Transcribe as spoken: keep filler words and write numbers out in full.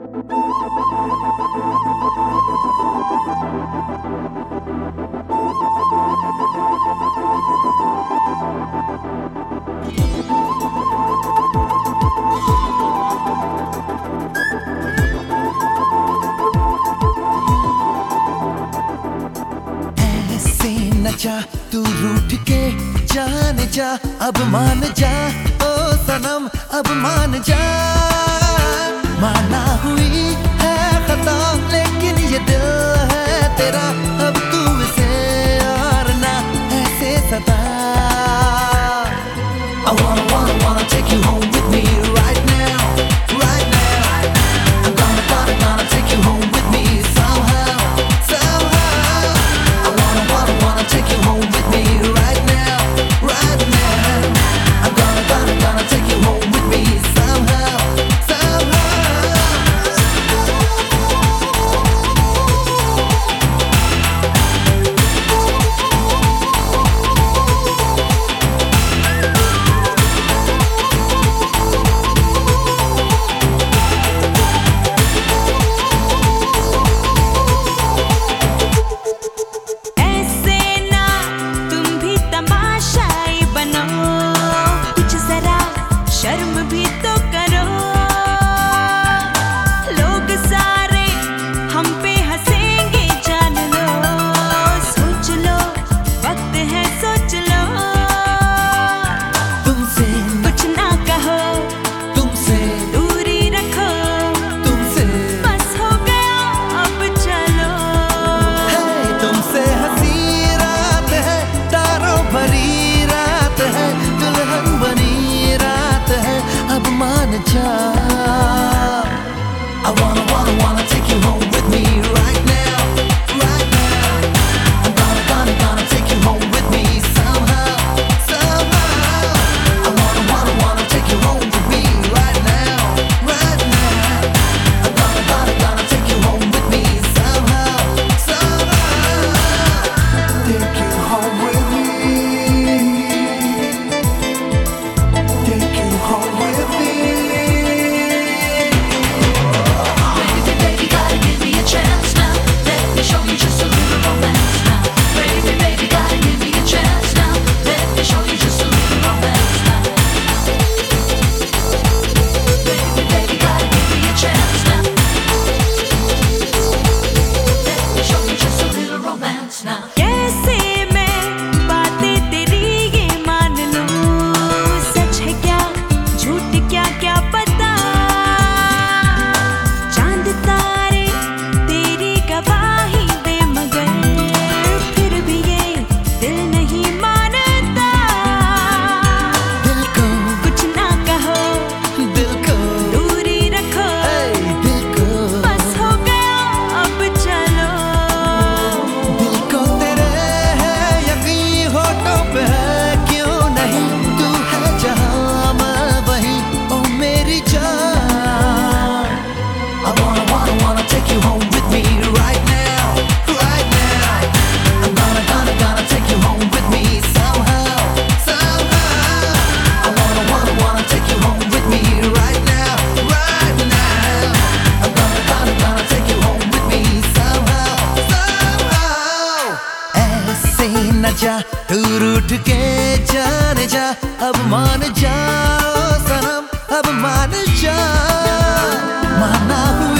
जा तू रूठ के जाने जा, अब मान जा ओ सनम, अब मान जा। माना हुई है खता लेकिन ये दिल है तेरा, अब तू इसे और ना ऐसे सता। I wanna wanna wanna take you home with me right now, right now. I'm gonna gonna gonna take you home with me somehow, somehow. I wanna wanna wanna take you home with me right now, right now. I'm gonna gonna gonna take you home with me somehow, somehow. शर्म भी तो करो, लोग सारे हम पे हंसेंगे जान लो। सोच लो वक्त है सोच लो, तुमसे कुछ ना कहो, तुमसे दूरी रखो, तुमसे बस हो गया अब चलो। है तुमसे हंसी रात है, तारों भरी रात है, दुल्हन बनी अब मान जा। I wanna wanna wanna take you home with me right now, right now. I'm gonna gonna gonna take you home with me somehow, somehow. I wanna wanna wanna take you home with me right now, right now. I'm gonna gonna gonna take you home with me somehow, somehow. Take you home with me, take you home with me. Show you just a little romance now, baby, baby, gotta give me a chance now. Let me show you just a little romance now, baby, baby, gotta give me a chance now. Let me show you just a little romance now. कैसे मैं बातें तेरी ये मान लूं, सच है क्या झूठ क्या क्या पता। चांद तारे तेरी गवाही दे मगर फिर भी ये दिल नहीं मानता। दिल को कुछ ना कहो, दिल को दूरी रखो, दिल को बस हो गया अब चलो। दिल को तेरे है यकीन होठों पे है क्यों नहीं, तू है जहां मैं वहीं ओ मेरी जान। I wanna wanna wanna take you home with me right now, right now. I'm gonna gonna gonna take you home with me somehow, somehow. I wanna wanna wanna take you home with me right now, right now. I'm gonna gonna gonna take you home with me somehow, somehow. ऐसे न जा तू रूठ के जाने जा, अब मान जा ओ सनम, अब मान जा। माना हुई